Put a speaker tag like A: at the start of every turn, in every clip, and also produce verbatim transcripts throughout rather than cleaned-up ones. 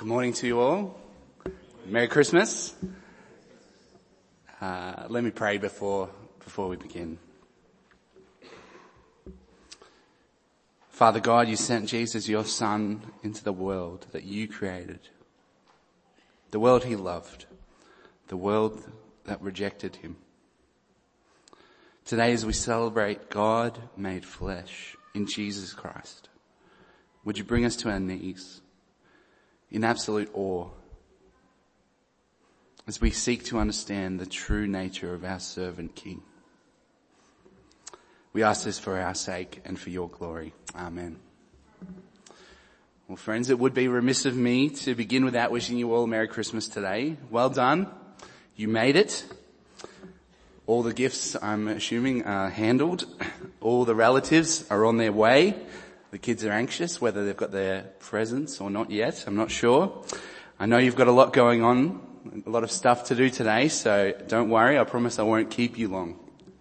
A: Good morning to you all. Merry Christmas. Uh, let me pray before, before we begin. Father God, you sent Jesus, your Son, into the world that you created. The world he loved. The world that rejected him. Today as we celebrate God made flesh in Jesus Christ, would you bring us to our knees in absolute awe as we seek to understand the true nature of our servant King. We ask this for our sake and for your glory. Amen. Well, friends, it would be remiss of me to begin without wishing you all a Merry Christmas today. Well done. You made it. All the gifts, I'm assuming, are handled. All the relatives are on their way. The kids are anxious, whether they've got their presents or not yet. I'm not sure. I know you've got a lot going on, a lot of stuff to do today, so don't worry. I promise I won't keep you long.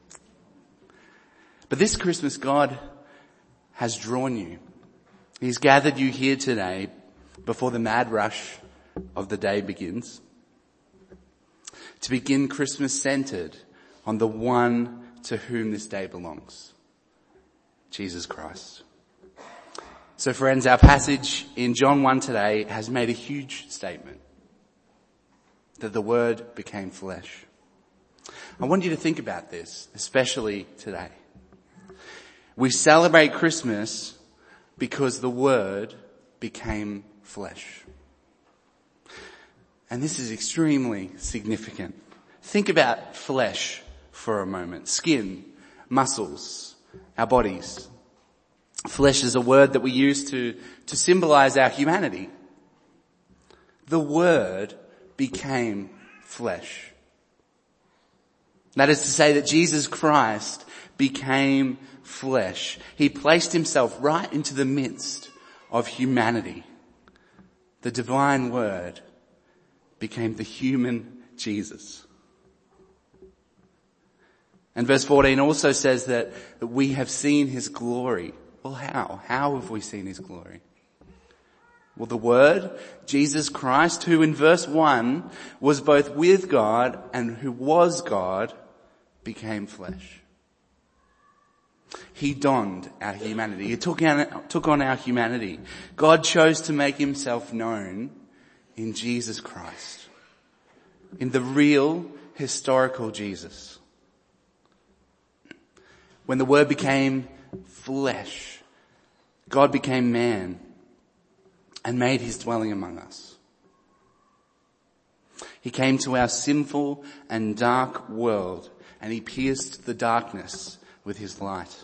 A: But this Christmas, God has drawn you. He's gathered you here today before the mad rush of the day begins, to begin Christmas centered on the one to whom this day belongs, Jesus Christ. So friends, our passage in John one today has made a huge statement, that the Word became flesh. I want you to think about this, especially today. We celebrate Christmas because the Word became flesh. And this is extremely significant. Think about flesh for a moment. Skin, muscles, our bodies. Flesh is a word that we use to, to symbolize our humanity. The Word became flesh. That is to say that Jesus Christ became flesh. He placed himself right into the midst of humanity. The divine Word became the human Jesus. And verse fourteen also says that, that we have seen his glory. Well, how? How have we seen his glory? Well, the Word, Jesus Christ, who in verse one was both with God and who was God, became flesh. He donned our humanity. He took on, took on our humanity. God chose to make himself known in Jesus Christ, in the real historical Jesus. When the Word became flesh, God became man and made his dwelling among us. He came to our sinful and dark world and he pierced the darkness with his light.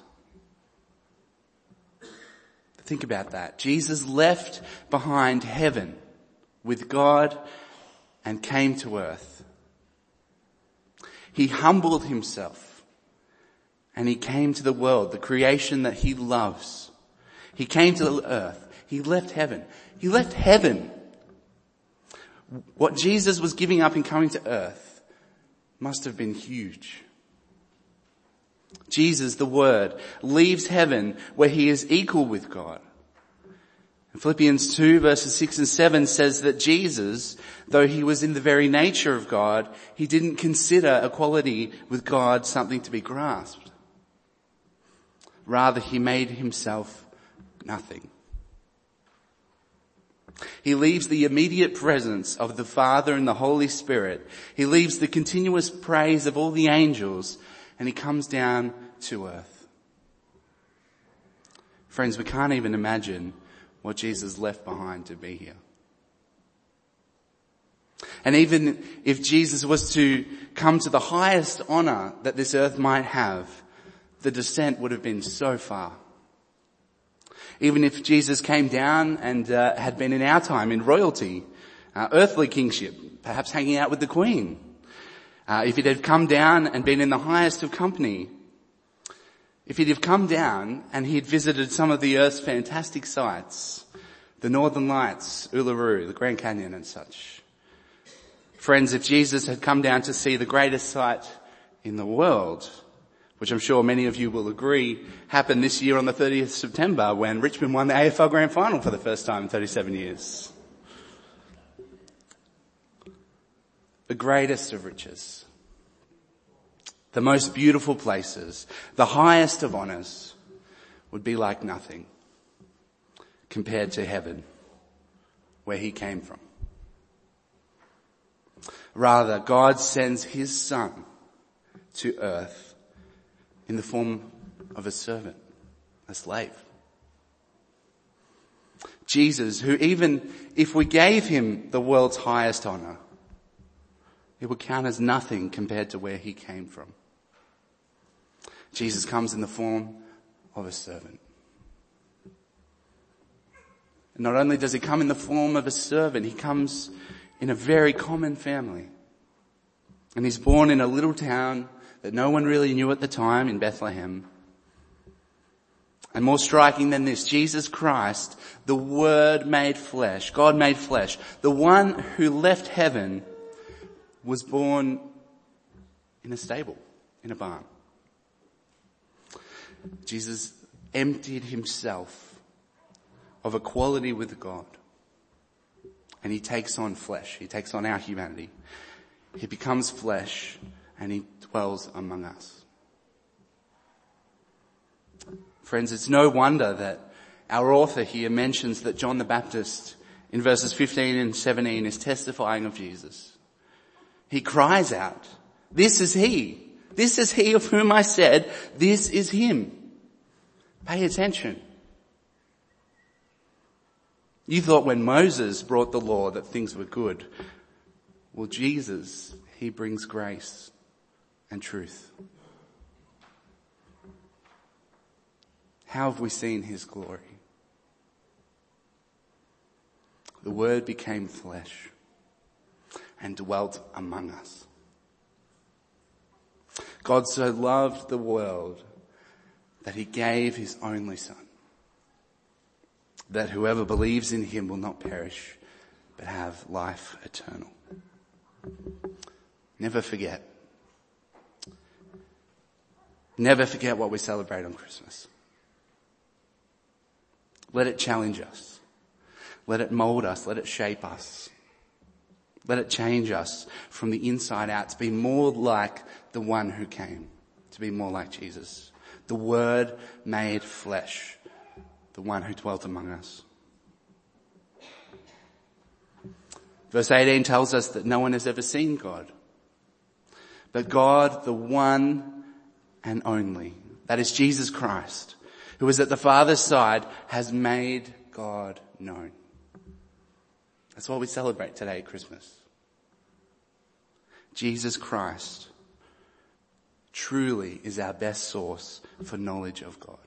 A: Think about that. Jesus left behind heaven with God and came to earth. He humbled himself and he came to the world, the creation that he loves. He came to the earth. He left heaven. He left heaven. What Jesus was giving up in coming to earth must have been huge. Jesus, the Word, leaves heaven where he is equal with God. And Philippians two verses six and seven says that Jesus, though he was in the very nature of God, he didn't consider equality with God something to be grasped. Rather, he made himself nothing. He leaves the immediate presence of the Father and the Holy Spirit. He leaves the continuous praise of all the angels and he comes down to earth. Friends, we can't even imagine what Jesus left behind to be here. And even if Jesus was to come to the highest honor that this earth might have, the descent would have been so far. Even if Jesus came down and uh, had been in our time in royalty, uh, earthly kingship, perhaps hanging out with the Queen. Uh, if it had come down and been in the highest of company. If he'd have come down and he'd visited some of the earth's fantastic sights, the Northern Lights, Uluru, the Grand Canyon and such. Friends, if Jesus had come down to see the greatest sight in the world, which I'm sure many of you will agree happened this year on the thirtieth of September when Richmond won the A F L Grand Final for the first time in thirty-seven years. the greatest of riches, the most beautiful places, the highest of honors would be like nothing compared to heaven, where he came from. Rather, God sends his Son to earth in the form of a servant, a slave. Jesus, who even if we gave him the world's highest honor, it would count as nothing compared to where he came from. Jesus comes in the form of a servant. And not only does he come in the form of a servant, he comes in a very common family. And he's born in a little town that no one really knew at the time, in Bethlehem. And more striking than this, Jesus Christ, the Word made flesh, God made flesh, the one who left heaven, was born in a stable, in a barn. Jesus emptied himself of equality with God. And he takes on flesh. He takes on our humanity. He becomes flesh and he dwells among us. Friends, it's no wonder that our author here mentions that John the Baptist in verses fifteen and seventeen is testifying of Jesus. He cries out, "This is he. This is he of whom I said, this is him." Pay attention. You thought when Moses brought the law that things were good. Well, Jesus, he brings grace and truth. How have we seen his glory? The Word became flesh and dwelt among us. God so loved the world that he gave his only Son, that whoever believes in him will not perish, but have life eternal. Never forget. Never forget what we celebrate on Christmas. Let it challenge us. Let it mold us. Let it shape us. Let it change us from the inside out to be more like the one who came, to be more like Jesus, the Word made flesh, the one who dwelt among us. Verse eighteen tells us that no one has ever seen God. But God, the one and only, that is Jesus Christ, who is at the Father's side, has made God known. That's what we celebrate today at Christmas. Jesus Christ truly is our best source for knowledge of God.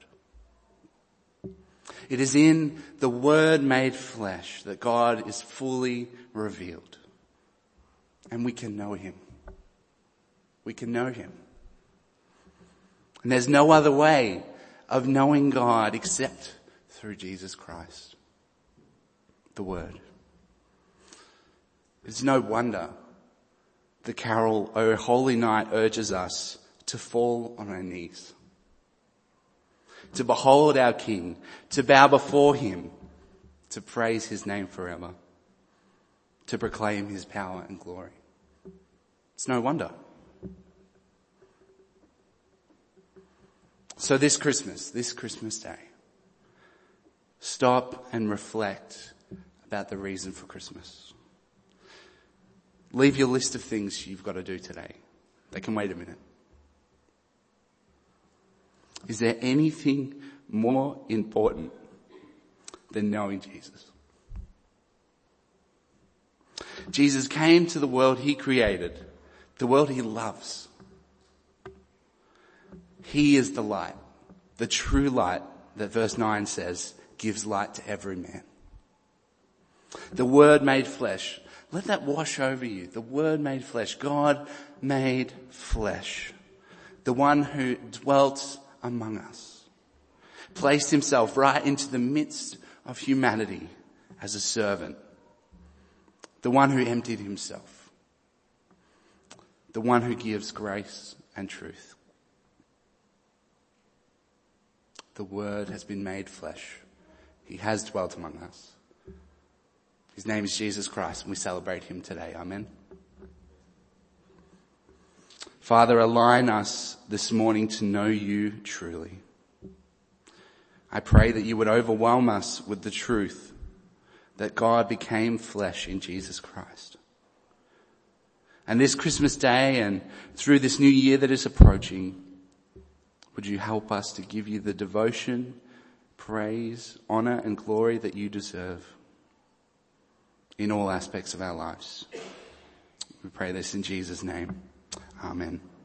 A: It is in the Word made flesh that God is fully revealed. And we can know him. We can know him. And there's no other way of knowing God except through Jesus Christ, the Word. It's no wonder the carol, "O Holy Night," urges us to fall on our knees, to behold our King, to bow before him, to praise his name forever, to proclaim his power and glory. It's no wonder. So this Christmas, this Christmas day, stop and reflect about the reason for Christmas. Leave your list of things you've got to do today. They can wait a minute. Is there anything more important than knowing Jesus? Jesus came to the world he created, the world he loves. He is the light, the true light that verse nine says gives light to every man. The Word made flesh. Let that wash over you. The Word made flesh. God made flesh. The one who dwelt among us. Placed himself right into the midst of humanity as a servant. The one who emptied himself. The one who gives grace and truth. The Word has been made flesh. He has dwelt among us. His name is Jesus Christ, and we celebrate him today. Amen. Father, align us this morning to know you truly. I pray that you would overwhelm us with the truth that God became flesh in Jesus Christ. And this Christmas day and through this new year that is approaching, would you help us to give you the devotion, praise, honor, and glory that you deserve in all aspects of our lives. We pray this in Jesus' name. Amen.